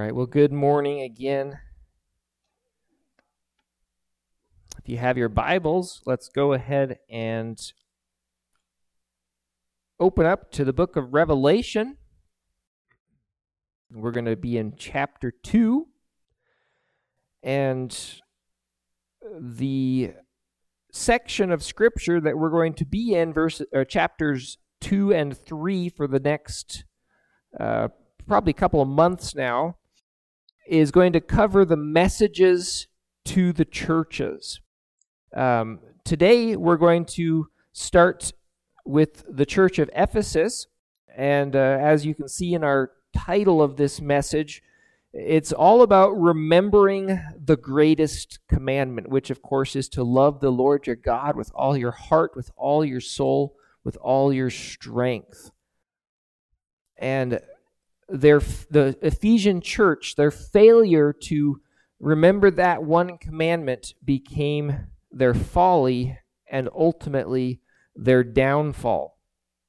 right, well, good morning again. If you have your Bibles, let's go ahead and open up to the book of Revelation. We're going to be in chapter 2, and the section of Scripture that we're going to be in, chapters 2 and 3 for the next probably couple of months now, is going to cover the messages to the churches. Today, we're going to start with the church of Ephesus, and as you can see in our title of this message, it's all about remembering the greatest commandment, which of course is to love the Lord your God with all your heart, with all your soul, with all your strength. And the Ephesian church, their failure to remember that one commandment became their folly and ultimately their downfall.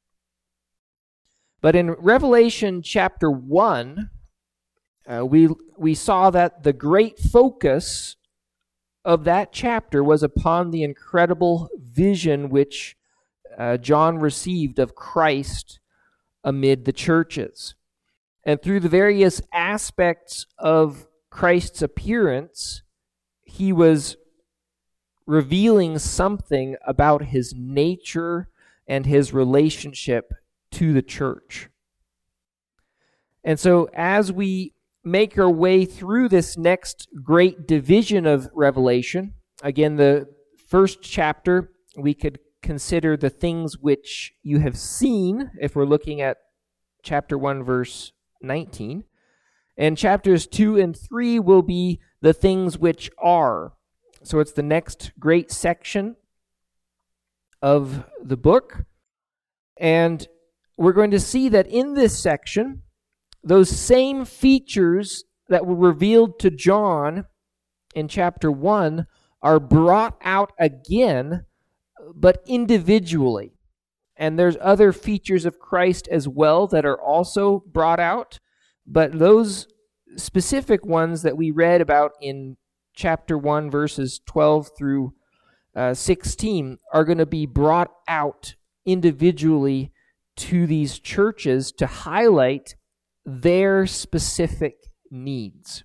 But in Revelation chapter 1, we saw that the great focus of that chapter was upon the incredible vision which John received of Christ amid the churches. And through the various aspects of Christ's appearance, he was revealing something about his nature and his relationship to the church. And so as we make our way through this next great division of Revelation, again, the first chapter, we could consider the things which you have seen, if we're looking at chapter 1, verse 19. And chapters 2 and 3 will be the things which are. So it's the next great section of the book. And we're going to see that in this section, those same features that were revealed to John in chapter 1 are brought out again, but individually. And there's other features of Christ as well that are also brought out, but those specific ones that we read about in chapter 1, verses 12 through 16 are going to be brought out individually to these churches to highlight their specific needs.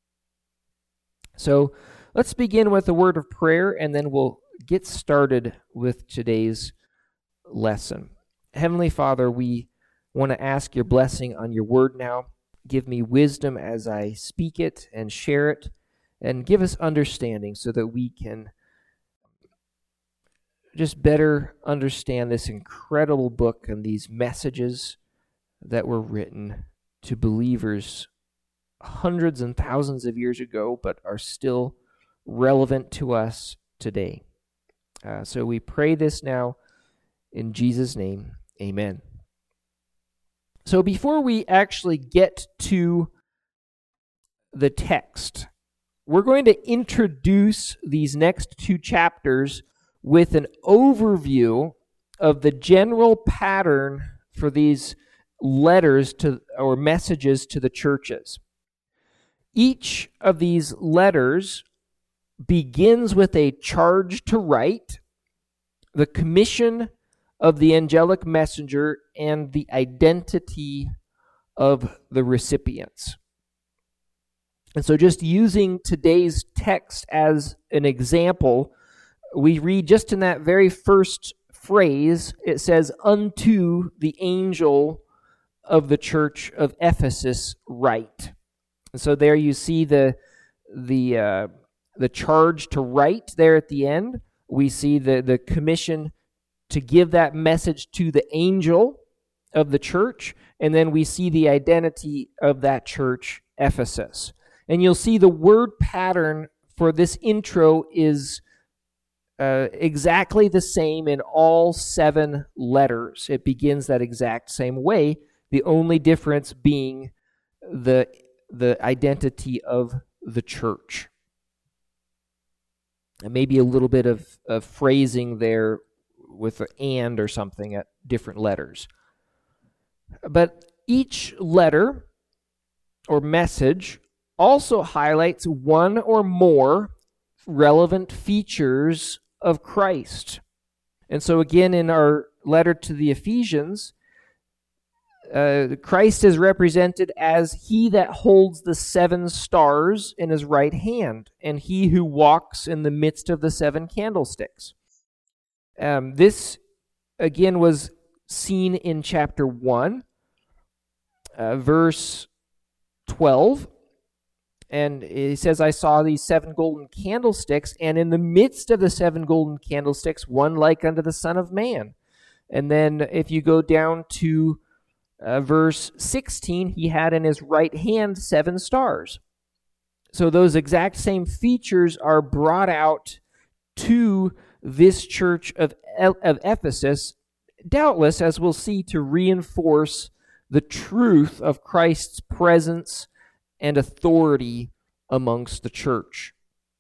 So let's begin with a word of prayer, and then we'll get started with today's lesson. Heavenly Father, we want to ask your blessing on your word now. Give me wisdom as I speak it and share it, and give us understanding so that we can just better understand this incredible book and these messages that were written to believers hundreds and thousands of years ago, but are still relevant to us today. So we pray this now in Jesus' name, amen. So before we actually get to the text, we're going to introduce these next two chapters with an overview of the general pattern for these letters to or messages to the churches. Each of these letters begins with a charge to write, the commission of the angelic messenger, and the identity of the recipients. And so just using today's text as an example, we read just in that very first phrase, it says, "Unto the angel of the church of Ephesus write." And so there you see the charge to write there at the end. We see the commission to give that message to the angel of the church, and then we see the identity of that church, Ephesus. And you'll see the word pattern for this intro is exactly the same in all 7 letters. It begins that exact same way, the only difference being the identity of the church. And maybe a little bit of phrasing there with an and or something at different letters. But each letter or message also highlights one or more relevant features of Christ. And so again, in our letter to the Ephesians, Christ is represented as he that holds the 7 stars in his right hand, and he who walks in the midst of the 7 candlesticks. This, again, was seen in chapter 1, verse 12. And it says, I saw these 7 golden candlesticks, and in the midst of the 7 golden candlesticks, one like unto the Son of Man. And then if you go down to verse 16, he had in his right hand 7 stars. So those exact same features are brought out to this church of Ephesus, doubtless, as we'll see, to reinforce the truth of Christ's presence and authority amongst the church.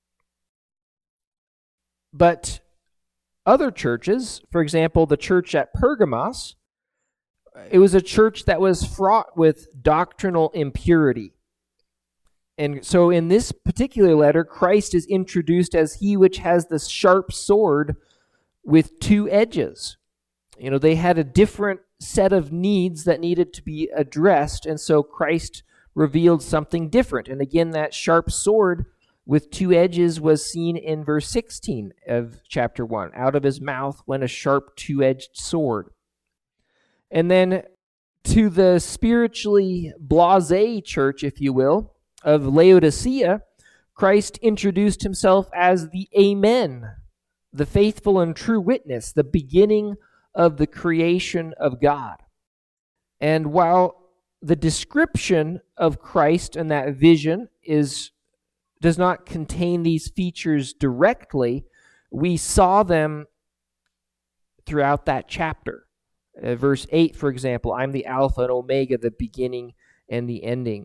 But other churches, for example, the church at Pergamos, it was a church that was fraught with doctrinal impurity. And so in this particular letter, Christ is introduced as he which has the sharp sword with 2 edges. You know, they had a different set of needs that needed to be addressed, and so Christ revealed something different. And again, that sharp sword with 2 edges was seen in verse 16 of chapter 1. Out of his mouth went a sharp 2-edged sword. And then to the spiritually blasé church, if you will, of Laodicea, Christ introduced himself as the Amen, the faithful and true witness, the beginning of the creation of God. And while the description of Christ and that vision does not contain these features directly, we saw them throughout that chapter. Verse 8, for example, I'm the Alpha and Omega, the beginning and the ending.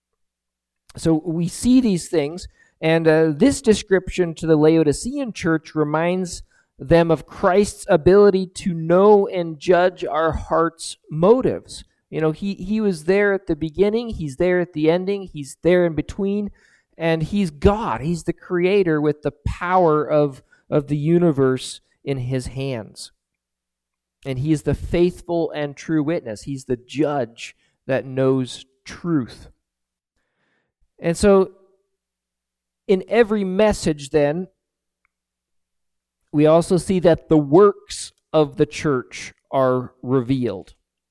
So we see these things, and this description to the Laodicean church reminds them of Christ's ability to know and judge our heart's motives. You know, he was there at the beginning, he's there at the ending, he's there in between, and he's God. He's the creator with the power of the universe in his hands. And he is the faithful and true witness. He's the judge that knows truth. And so, in every message then, we also see that the works of the church are revealed.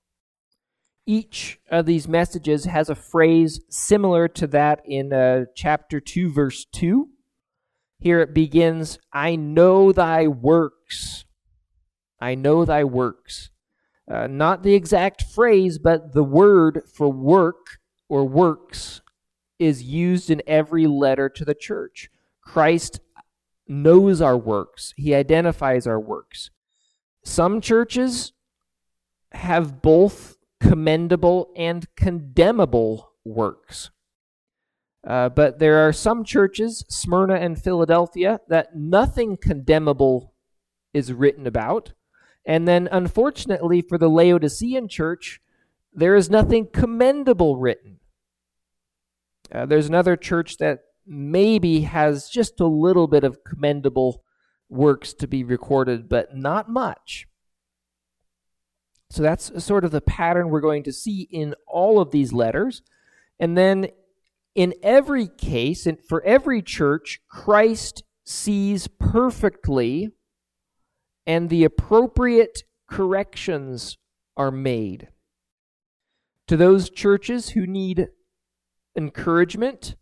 Each of these messages has a phrase similar to that in chapter 2, verse 2. Here it begins, I know thy works. I know thy works. Not the exact phrase, but the word for work or works is used in every letter to the church. Christ knows our works. He identifies our works. Some churches have both commendable and condemnable works. But there are some churches, Smyrna and Philadelphia, that nothing condemnable is written about. And then, unfortunately, for the Laodicean church, there is nothing commendable written. There's another church that maybe has just a little bit of commendable works to be recorded, but not much. So that's sort of the pattern we're going to see in all of these letters. And then in every case, and for every church, Christ sees perfectly, and the appropriate corrections are made. To those churches who need encouragement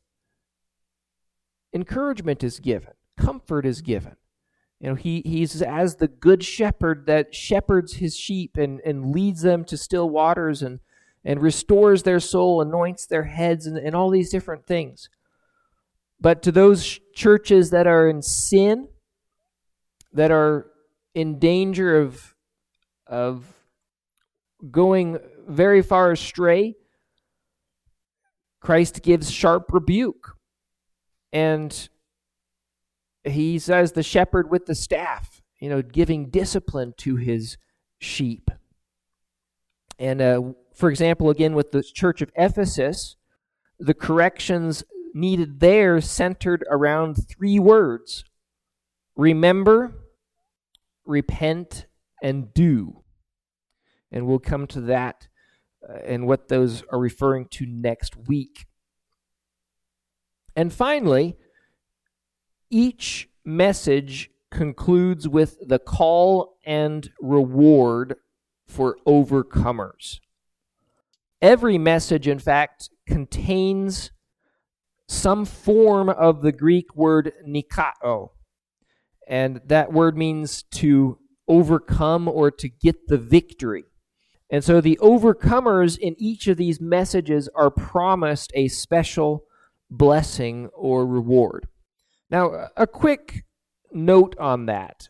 is given. Comfort is given. You know, he's as the good shepherd that shepherds his sheep and leads them to still waters and restores their soul, anoints their heads, and all these different things. But to those churches that are in sin, that are in danger of going very far astray, Christ gives sharp rebuke. And he says the shepherd with the staff, you know, giving discipline to his sheep. And for example, again, with the church of Ephesus, the corrections needed there centered around 3 words: remember, repent, and do. And we'll come to that and what those are referring to next week. And finally, each message concludes with the call and reward for overcomers. Every message, in fact, contains some form of the Greek word nikao. And that word means to overcome or to get the victory. And so the overcomers in each of these messages are promised a special blessing or reward. Now, a quick note on that.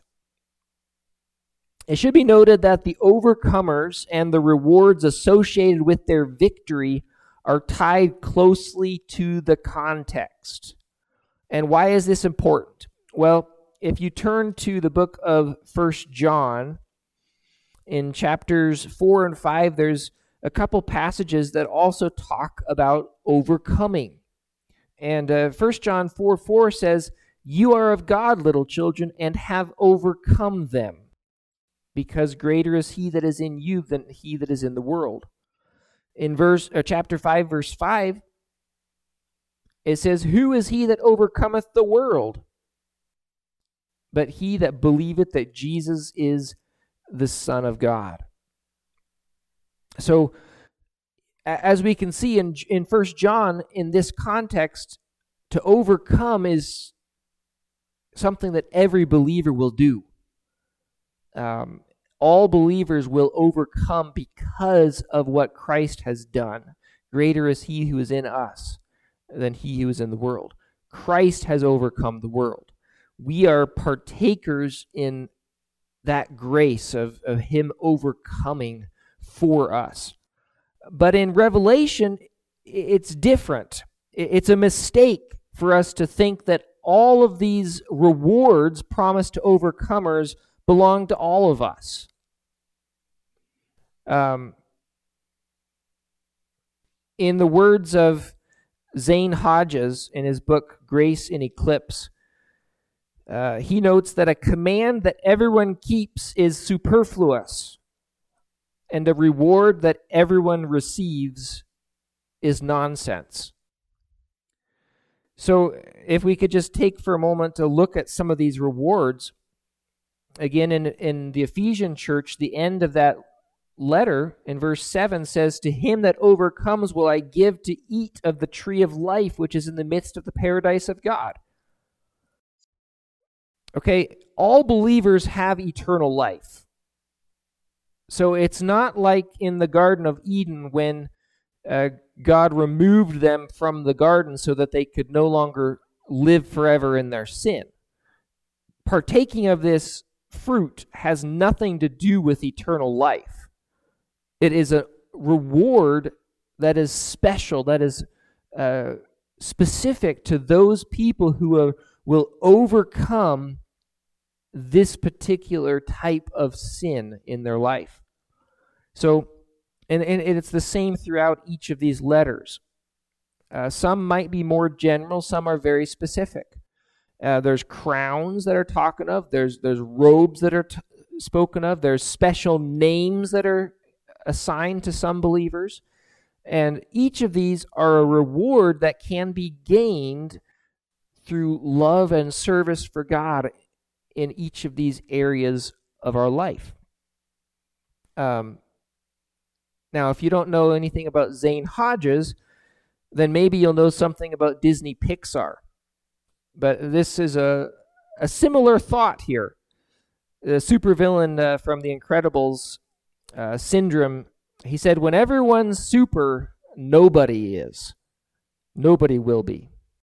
It should be noted that the overcomers and the rewards associated with their victory are tied closely to the context. And why is this important? Well, if you turn to the book of 1 John, in chapters 4 and 5, there's a couple passages that also talk about overcoming. And 1 John 4:4 says, "You are of God, little children, and have overcome them, because greater is he that is in you than he that is in the world." In chapter 5, verse 5, it says, "Who is he that overcometh the world? But he that believeth that Jesus is the Son of God." So, as we can see in 1 John, in this context, to overcome is something that every believer will do. All believers will overcome because of what Christ has done. Greater is he who is in us than he who is in the world. Christ has overcome the world. We are partakers in that grace of him overcoming for us. But in Revelation, it's different. It's a mistake for us to think that all of these rewards promised to overcomers belong to all of us. In the words of Zane Hodges in his book, Grace in Eclipse, he notes that a command that everyone keeps is superfluous, and a reward that everyone receives is nonsense. So if we could just take for a moment to look at some of these rewards. Again, in the Ephesian church, the end of that letter in verse 7 says, "To him that overcomes will I give to eat of the tree of life, which is in the midst of the paradise of God." Okay, all believers have eternal life. So it's not like in the Garden of Eden when God removed them from the garden so that they could no longer live forever in their sin. Partaking of this fruit has nothing to do with eternal life. It is a reward that is special, that is specific to those people who will overcome this particular type of sin in their life. So, and it's the same throughout each of these letters. Some might be more general, some are very specific. There's crowns that are talking of, there's robes that are spoken of, there's special names that are assigned to some believers, and each of these are a reward that can be gained through love and service for God in each of these areas of our life. Now, if you don't know anything about Zane Hodges, then maybe you'll know something about Disney Pixar. But this is a similar thought here. The supervillain from The Incredibles, Syndrome, he said, "When everyone's super, nobody is. Nobody will be."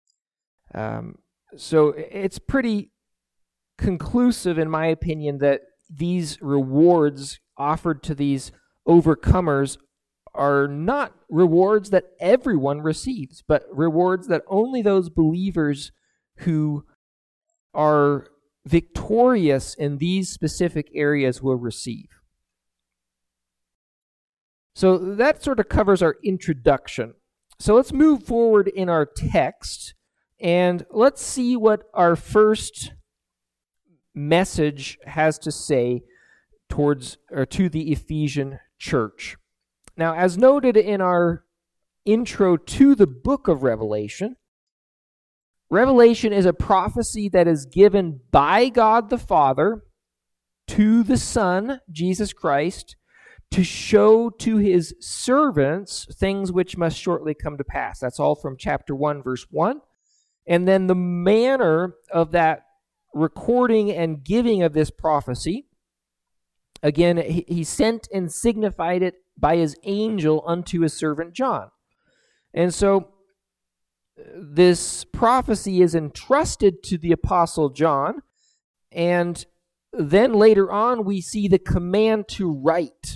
So it's pretty conclusive, in my opinion, that these rewards offered to these overcomers are not rewards that everyone receives, but rewards that only those believers who are victorious in these specific areas will receive. So that sort of covers our introduction. So let's move forward in our text, and let's see what our first message has to say to the Ephesian church. Now, as noted in our intro to the book of Revelation, Revelation is a prophecy that is given by God the Father to the Son, Jesus Christ, to show to his servants things which must shortly come to pass. That's all from chapter 1, verse 1. And then the manner of that recording and giving of this prophecy, again, he sent and signified it by his angel unto his servant John. And so this prophecy is entrusted to the Apostle John, and then later on we see the command to write.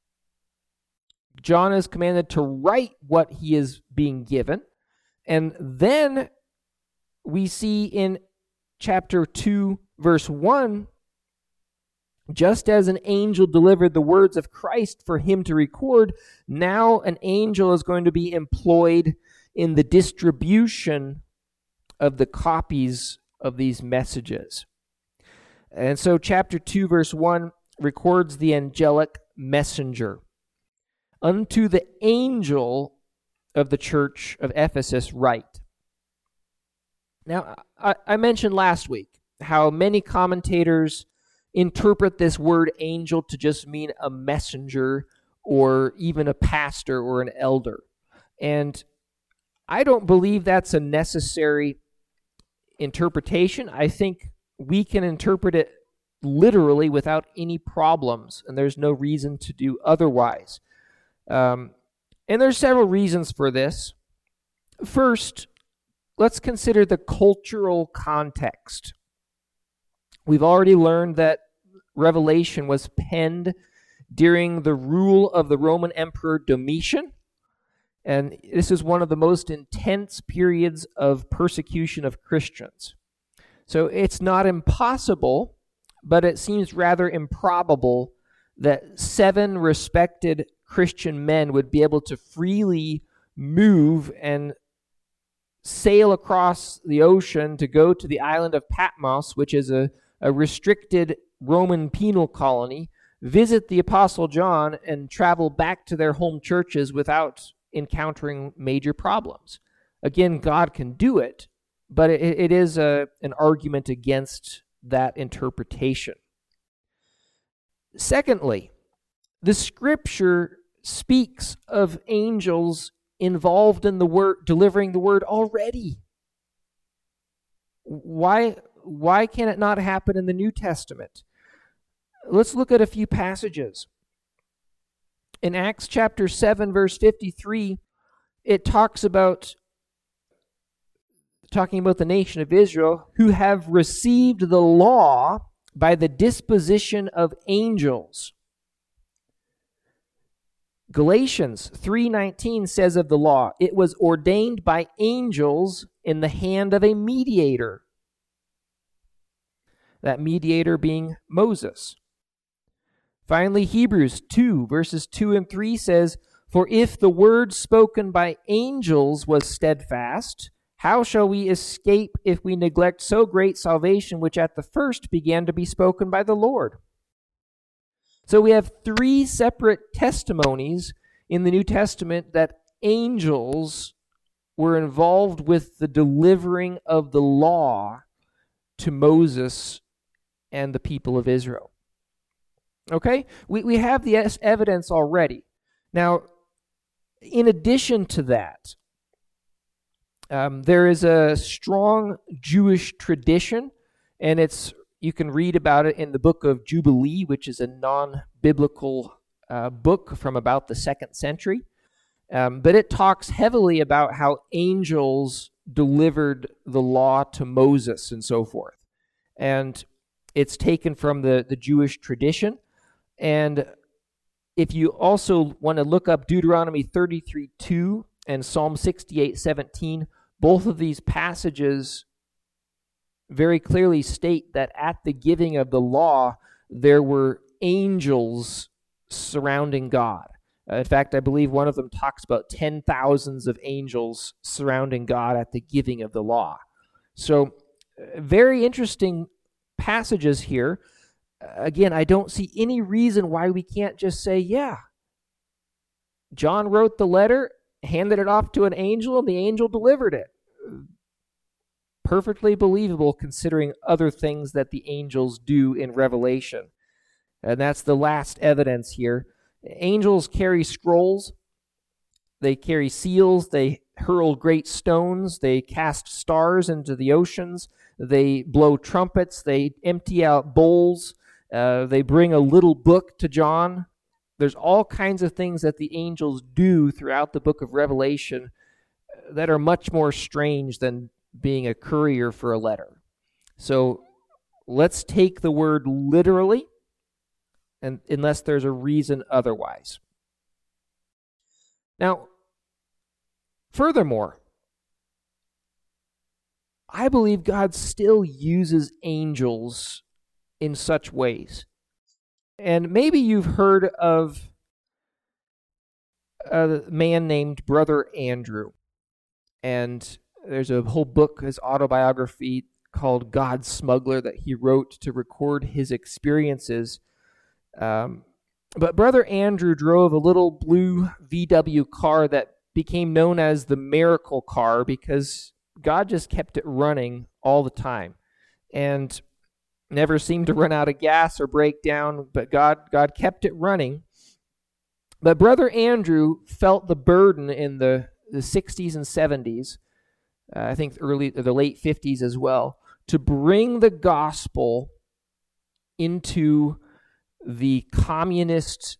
John is commanded to write what he is being given. And then we see in chapter 2, verse 1, just as an angel delivered the words of Christ for him to record, now an angel is going to be employed in the distribution of the copies of these messages. And so chapter 2, verse 1 records the angelic messenger. Unto the angel of the church of Ephesus write. Now, I mentioned last week how many commentators interpret this word angel to just mean a messenger or even a pastor or an elder. And I don't believe that's a necessary interpretation. I think we can interpret it literally without any problems, and there's no reason to do otherwise. And there's several reasons for this. First, let's consider the cultural context. We've already learned that Revelation was penned during the rule of the Roman Emperor Domitian, and this is one of the most intense periods of persecution of Christians. So it's not impossible, but it seems rather improbable that 7 respected Christian men would be able to freely move and sail across the ocean to go to the island of Patmos, which is a restricted Roman penal colony, visit the Apostle John, and travel back to their home churches without encountering major problems. Again, God can do it, but it is an argument against that interpretation. Secondly, the Scripture speaks of angels involved in the word, delivering the word already. Why can it not happen in the New Testament? Let's look at a few passages. In Acts chapter 7, verse 53, it talking about the nation of Israel, who have received the law by the disposition of angels. Galatians 3:19 says of the law, it was ordained by angels in the hand of a mediator. That mediator being Moses. Finally, Hebrews 2, verses 2 and 3 says, for if the word spoken by angels was steadfast, how shall we escape if we neglect so great salvation, which at the first began to be spoken by the Lord? So we have 3 separate testimonies in the New Testament that angels were involved with the delivering of the law to Moses and the people of Israel. Okay? We have the evidence already. Now, in addition to that, there is a strong Jewish tradition, and you can read about it in the book of Jubilee, which is a non-biblical book from about the 2nd century. But it talks heavily about how angels delivered the law to Moses and so forth. And it's taken from the Jewish tradition. And if you also want to look up Deuteronomy 33:2 and Psalm 68:17, both of these passages very clearly state that at the giving of the law, there were angels surrounding God. In fact, I believe one of them talks about 10,000s of angels surrounding God at the giving of the law. So, very interesting passages here. Again, I don't see any reason why we can't just say, yeah, John wrote the letter, handed it off to an angel, and the angel delivered it. Perfectly believable considering other things that the angels do in Revelation. And that's the last evidence here. Angels carry scrolls, they carry seals, they hurl great stones, they cast stars into the oceans, they blow trumpets, they empty out bowls, they bring a little book to John. There's all kinds of things that the angels do throughout the book of Revelation that are much more strange than being a courier for a letter. So let's take the word literally, and unless there's a reason otherwise. Now, furthermore, I believe God still uses angels in such ways. And maybe you've heard of a man named Brother Andrew. And there's a whole book, his autobiography, called God's Smuggler, that he wrote to record his experiences. But Brother Andrew drove a little blue VW car that became known as the miracle car because God just kept it running all the time and never seemed to run out of gas or break down, but God kept it running. But Brother Andrew felt the burden in the 60s and 70s, I think the late 50s as well, to bring the gospel into the communist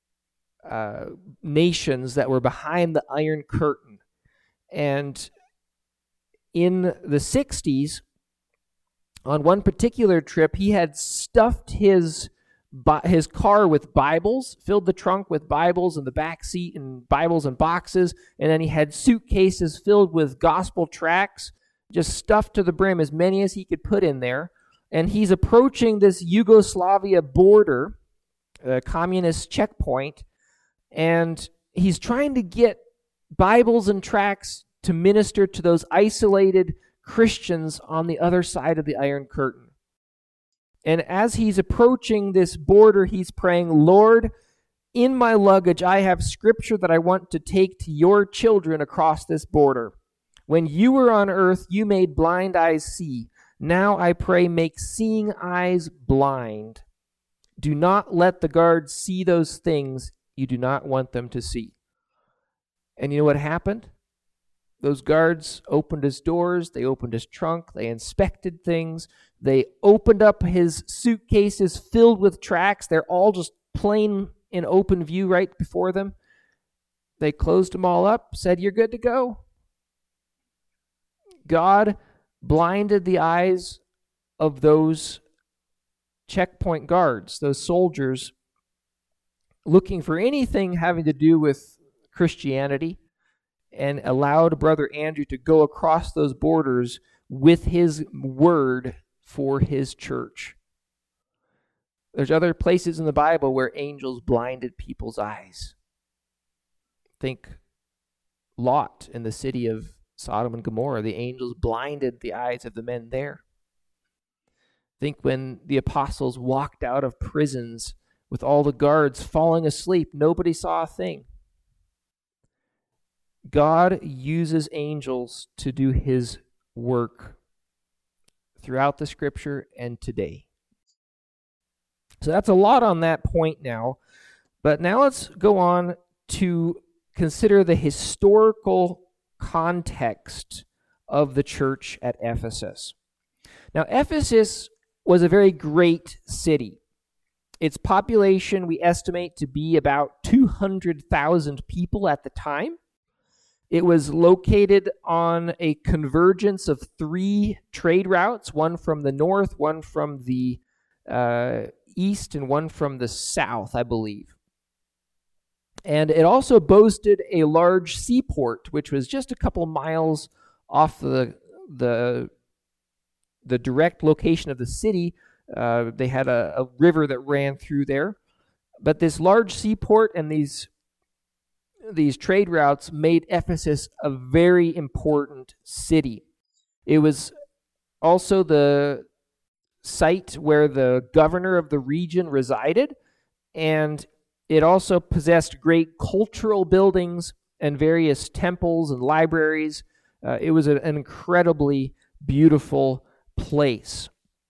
nations that were behind the Iron Curtain. And in the 60s, on one particular trip, he had stuffed his car with Bibles, filled the trunk with Bibles in the back seat and Bibles and boxes, and then he had suitcases filled with gospel tracts, just stuffed to the brim, as many as he could put in there. And he's approaching this Yugoslavia border, a communist checkpoint, and he's trying to get Bibles and tracts to minister to those isolated Christians on the other side of the Iron Curtain. And as he's approaching this border, he's praying, Lord, in my luggage, I have scripture that I want to take to your children across this border. When you were on earth, you made blind eyes see. Now I pray, make seeing eyes blind. Do not let the guards see those things you do not want them to see. And you know what happened? Those guards opened his doors, they opened his trunk, they inspected things, they opened up his suitcases filled with tracts. They're all just plain in open view right before them. They closed them all up, said, you're good to go. God blinded the eyes of those checkpoint guards, those soldiers looking for anything having to do with Christianity, and allowed Brother Andrew to go across those borders with his word for his church. There's other places in the Bible where angels blinded people's eyes. Think Lot in the city of Sodom and Gomorrah. The angels blinded the eyes of the men there. Think when the apostles walked out of prisons with all the guards falling asleep, nobody saw a thing. God uses angels to do his work throughout the scripture and today. So that's a lot on that point now. But now let's go on to consider the historical context of the church at Ephesus. Now, Ephesus was a very great city. Its population we estimate to be about 200,000 people at the time. It was located on a convergence of 3 trade routes, one from the north, one from the east, and one from the south, I believe. And it also boasted a large seaport, which was just a couple miles off the direct location of the city. They had a river that ran through there. But this large seaport and these these trade routes made Ephesus a very important city. It was also the site where the governor of the region resided, and it also possessed great cultural buildings and various temples and libraries. It was an incredibly beautiful place.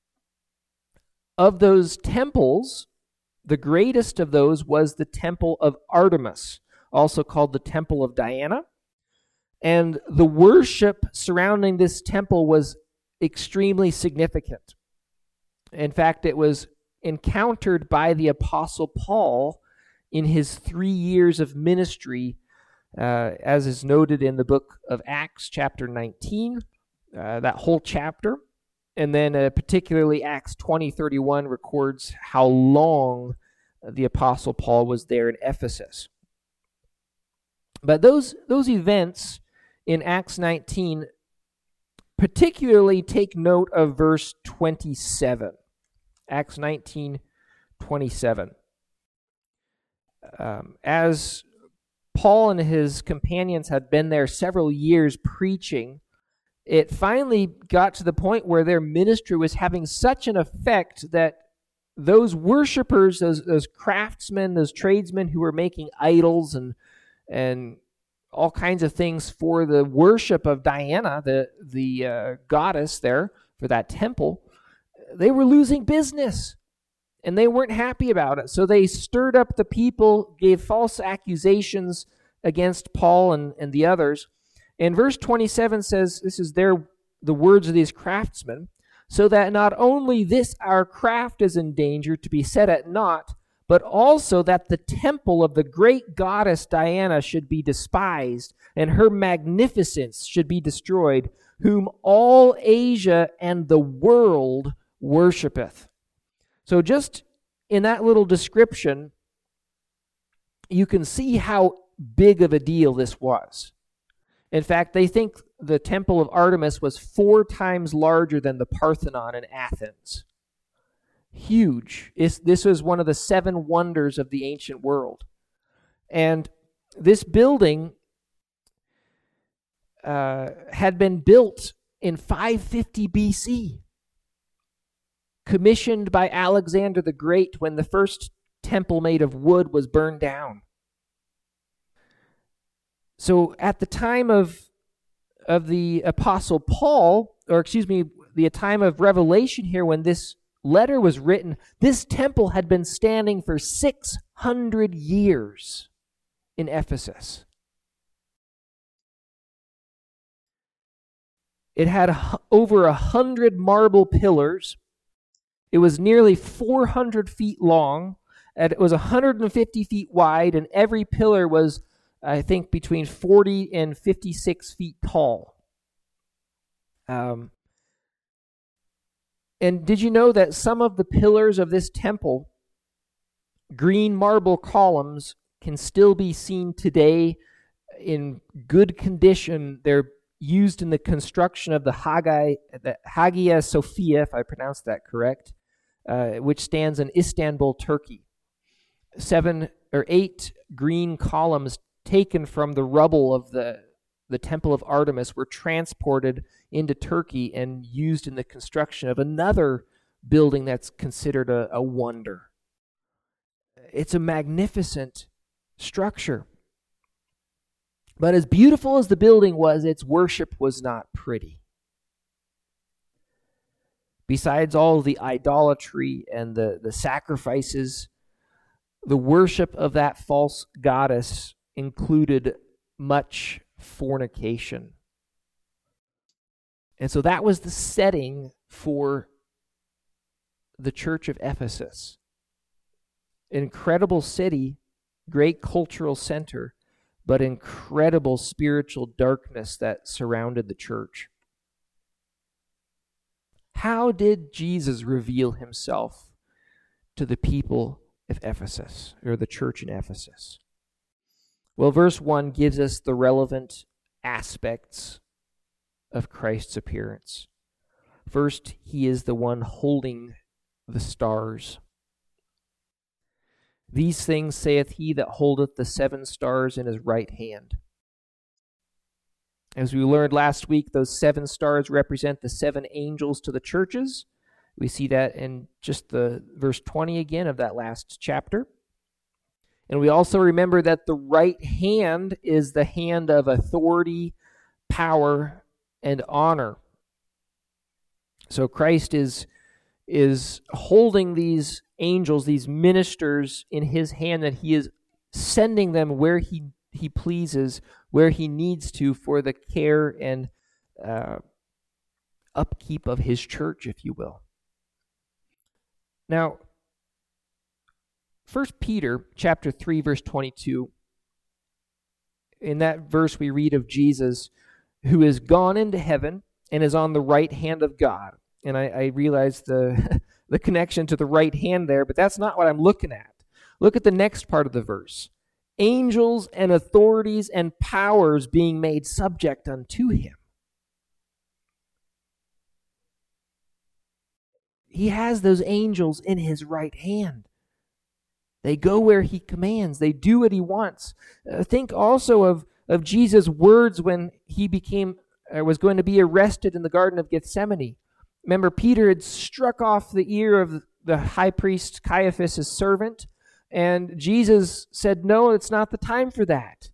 Of those temples, the greatest of those was the Temple of Artemis, also called the Temple of Diana. And the worship surrounding this temple was extremely significant. In fact, it was encountered by the Apostle Paul in his 3 years of ministry, as is noted in the book of Acts, chapter 19, that whole chapter. And then particularly Acts 20:31 records how long the Apostle Paul was there in Ephesus. But those events in Acts 19 particularly take note of verse 27. Acts 19:27. As Paul and his companions had been there several years preaching, it finally got to the point where their ministry was having such an effect that those worshipers, those craftsmen, those tradesmen who were making idols and all kinds of things for the worship of Diana, the goddess there for that temple, they were losing business, and they weren't happy about it. So they stirred up the people, gave false accusations against Paul and the others. And verse 27 says, this is the words of these craftsmen, so that not only this our craft is in danger to be set at naught, but also that the temple of the great goddess Diana should be despised, and her magnificence should be destroyed, whom all Asia and the world worshipeth. So just in that little description, you can see how big of a deal this was. In fact, they think the Temple of Artemis was 4 times larger than the Parthenon in Athens. Huge. This was one of the 7 wonders of the ancient world. And this building had been built in 550 BC, commissioned by Alexander the Great when the first temple made of wood was burned down. So at the time of the Apostle Paul, the time of Revelation here, when this letter was written, this temple had been standing for 600 years in Ephesus. It had over 100 marble pillars. It was nearly 400 feet long, and it was 150 feet wide, and every pillar was, I think, between 40 and 56 feet tall. And did you know that some of the pillars of this temple, green marble columns, can still be seen today in good condition? They're used in the construction of the Hagia Sophia, if I pronounced that correct, which stands in Istanbul, Turkey. 7 or 8 green columns taken from the rubble of the Temple of Artemis were transported into Turkey and used in the construction of another building that's considered a wonder. It's a magnificent structure. But as beautiful as the building was, its worship was not pretty. Besides all the idolatry and the sacrifices, the worship of that false goddess included much fornication. And so that was the setting for the church of Ephesus. Incredible city, great cultural center, but incredible spiritual darkness that surrounded the church. How did Jesus reveal himself to the people of Ephesus, or the church in Ephesus? Well, verse 1 gives us the relevant aspects of Christ's appearance. First, he is the one holding the stars. These things saith he that holdeth the 7 stars in his right hand. As we learned last week, those 7 stars represent the 7 angels to the churches. We see that in just the verse 20 again of that last chapter. And we also remember that the right hand is the hand of authority, power, and honor. So Christ is holding these angels, these ministers in his hand, that he is sending them where he pleases, where he needs to, for the care and upkeep of his church, if you will. Now, 1 Peter chapter 3, verse 22, in that verse we read of Jesus, who is gone into heaven and is on the right hand of God. And I realize the connection to the right hand there, but that's not what I'm looking at. Look at the next part of the verse. Angels and authorities and powers being made subject unto him. He has those angels in his right hand. They go where he commands. They do what he wants. Think also of Jesus' words when he was going to be arrested in the Garden of Gethsemane. Remember, Peter had struck off the ear of the high priest Caiaphas' servant, and Jesus said, "No, it's not the time for that.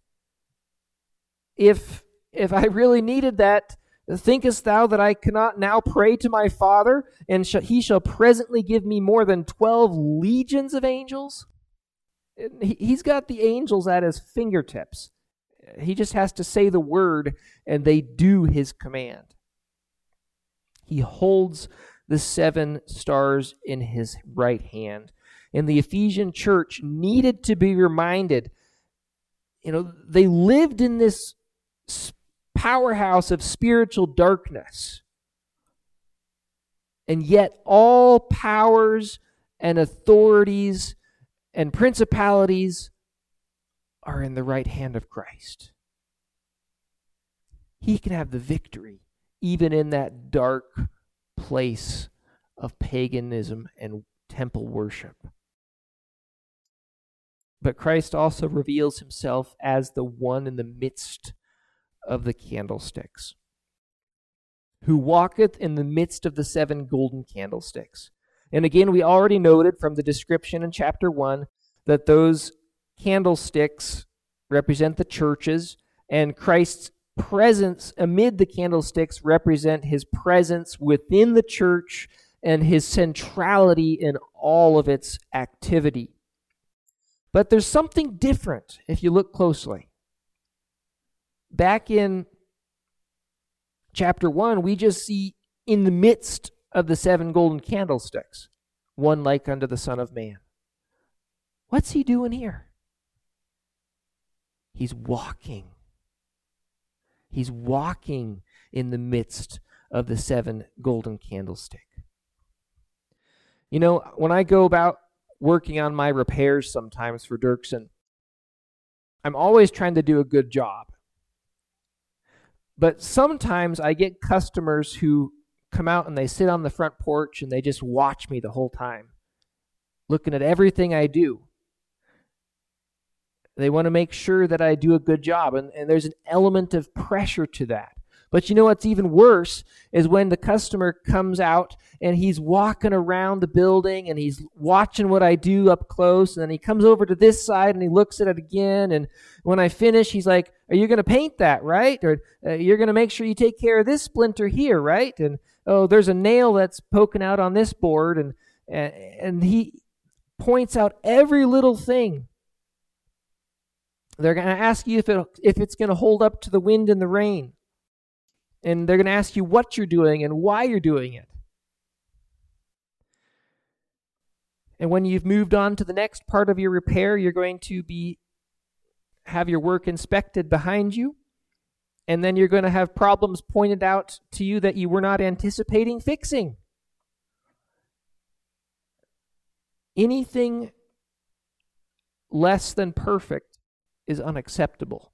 If I really needed that, thinkest thou that I cannot now pray to my Father, and he shall presently give me more than 12 legions of angels?" He's got the angels at his fingertips. He just has to say the word, and they do his command. He holds the 7 stars in his right hand. And the Ephesian church needed to be reminded, they lived in this powerhouse of spiritual darkness. And yet all powers and authorities and principalities are in the right hand of Christ. He can have the victory even in that dark place of paganism and temple worship. But Christ also reveals himself as the one in the midst of the candlesticks, who walketh in the midst of the 7 golden candlesticks. And again, we already noted from the description in chapter 1 that those candlesticks represent the churches, and Christ's presence amid the candlesticks represent his presence within the church and his centrality in all of its activity. But there's something different if you look closely. Back in chapter 1, we just see in the midst of the 7 golden candlesticks, one like unto the Son of Man. What's he doing here? He's walking. He's walking in the midst of the 7 golden candlestick. When I go about working on my repairs sometimes for Dirksen, I'm always trying to do a good job. But sometimes I get customers who come out and they sit on the front porch and they just watch me the whole time, looking at everything I do. They want to make sure that I do a good job, and there's an element of pressure to that. But what's even worse is when the customer comes out and he's walking around the building and he's watching what I do up close, and then he comes over to this side and he looks at it again, and when I finish, he's like, "Are you going to paint that, right? Or you're going to make sure you take care of this splinter here, right? And oh, there's a nail that's poking out on this board," and he points out every little thing. They're going to ask you if it's going to hold up to the wind and the rain. And they're going to ask you what you're doing and why you're doing it. And when you've moved on to the next part of your repair, you're going to have your work inspected behind you. And then you're going to have problems pointed out to you that you were not anticipating fixing. Anything less than perfect is unacceptable.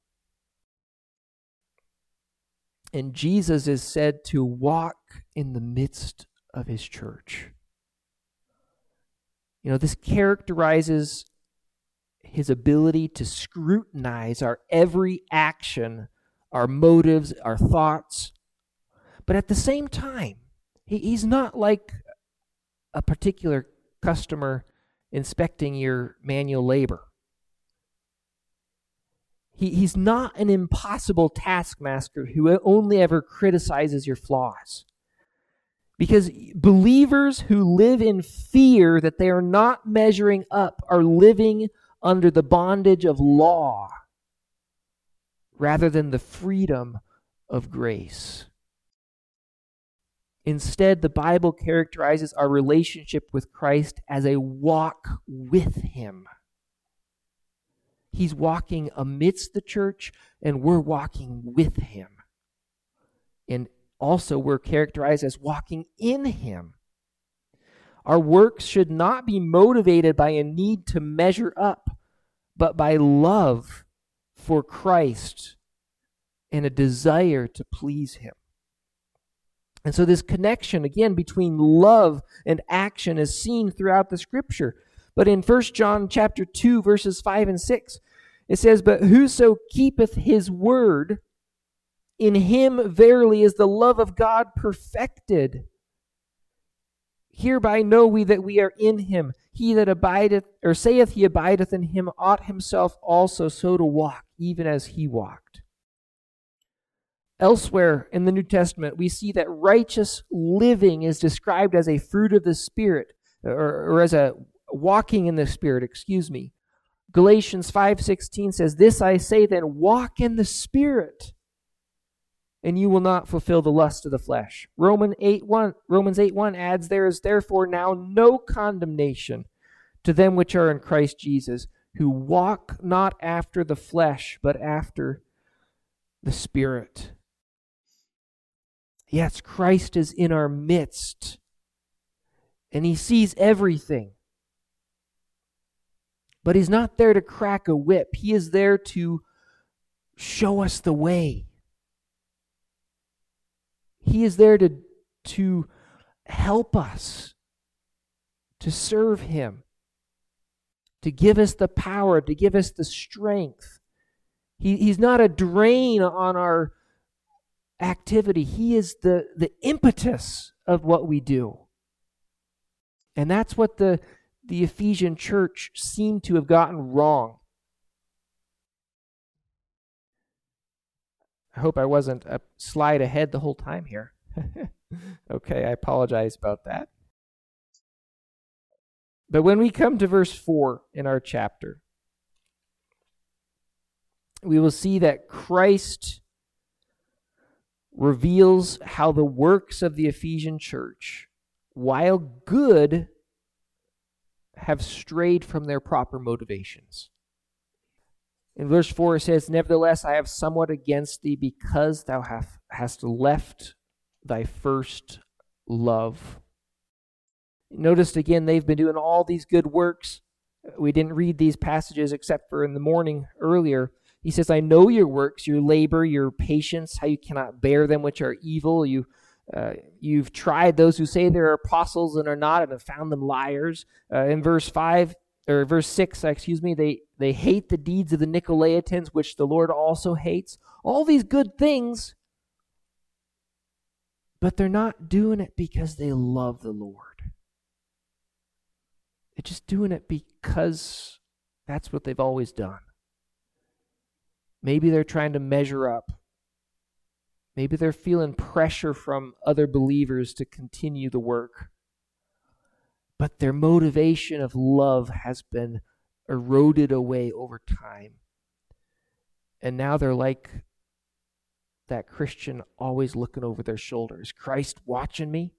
And Jesus is said to walk in the midst of his church. This characterizes his ability to scrutinize our every action, our motives, our thoughts. But at the same time, he's not like a particular customer inspecting your manual labor. He's not an impossible taskmaster who only ever criticizes your flaws. Because believers who live in fear that they are not measuring up are living under the bondage of law rather than the freedom of grace. Instead, the Bible characterizes our relationship with Christ as a walk with him. He's walking amidst the church, and we're walking with him. And also, we're characterized as walking in him. Our works should not be motivated by a need to measure up, but by love for Christ and a desire to please him. And so this connection, again, between love and action is seen throughout the Scripture. But in 1 John chapter 2, verses 5 and 6, it says, "But whoso keepeth his word, in him verily is the love of God perfected. Hereby know we that we are in him. He that abideth, or saith he abideth in him, ought himself also so to walk, even as he walked." Elsewhere in the New Testament, we see that righteous living is described as a fruit of the Spirit, or as a walking in the Spirit, Galatians 5:16 says, "This I say then, walk in the Spirit, and you will not fulfill the lust of the flesh." Romans 8:1 adds, "There is therefore now no condemnation to them which are in Christ Jesus, who walk not after the flesh, but after the Spirit." Yes, Christ is in our midst, and he sees everything. But he's not there to crack a whip. He is there to show us the way. He is there to help us to serve him, to give us the power, to give us the strength. He's not a drain on our activity. He is the impetus of what we do. And that's what the Ephesian church seemed to have gotten wrong. I hope I wasn't a slide ahead the whole time here. Okay, I apologize about that. But when we come to verse 4 in our chapter, we will see that Christ reveals how the works of the Ephesian church, while good, have strayed from their proper motivations. In verse 4 it says, "Nevertheless, I have somewhat against thee, because thou hast left thy first love." Notice again, they've been doing all these good works. We didn't read these passages except for in the morning earlier. He says, "I know your works, your labor, your patience, how you cannot bear them which are evil. You've tried those who say they're apostles and are not, and have found them liars." In verse 6, they hate the deeds of the Nicolaitans, which the Lord also hates. All these good things, but they're not doing it because they love the Lord. They're just doing it because that's what they've always done. Maybe they're trying to measure up. Maybe they're feeling pressure from other believers to continue the work. But their motivation of love has been eroded away over time. And now they're like that Christian always looking over their shoulder. Is Christ watching me?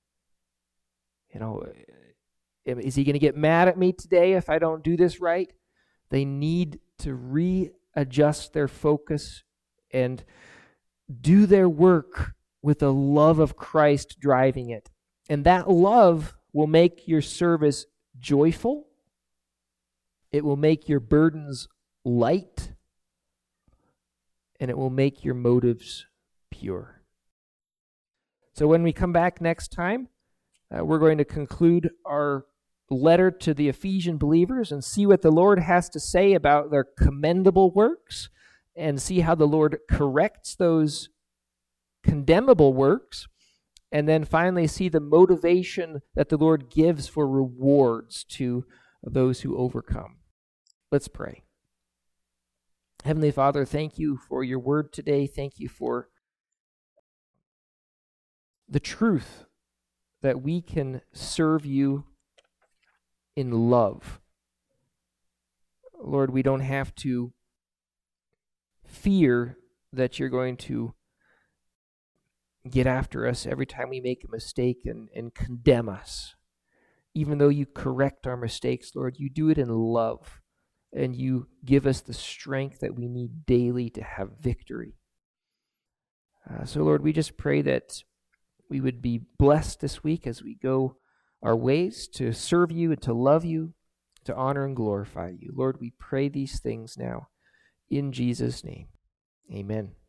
Is he going to get mad at me today if I don't do this right? They need to readjust their focus and do their work with the love of Christ driving it. And that love will make your service joyful. It will make your burdens light. And it will make your motives pure. So when we come back next time, we're going to conclude our letter to the Ephesian believers and see what the Lord has to say about their commendable works and see how the Lord corrects those condemnable works, and then finally see the motivation that the Lord gives for rewards to those who overcome. Let's pray. Heavenly Father, thank you for your word today. Thank you for the truth that we can serve you in love. Lord, we don't have to fear that you're going to get after us every time we make a mistake and condemn us. Even though you correct our mistakes, Lord, you do it in love, and you give us the strength that we need daily to have victory. So, Lord, we just pray that we would be blessed this week as we go our ways to serve you and to love you, to honor and glorify you. Lord, we pray these things now in Jesus' name. Amen.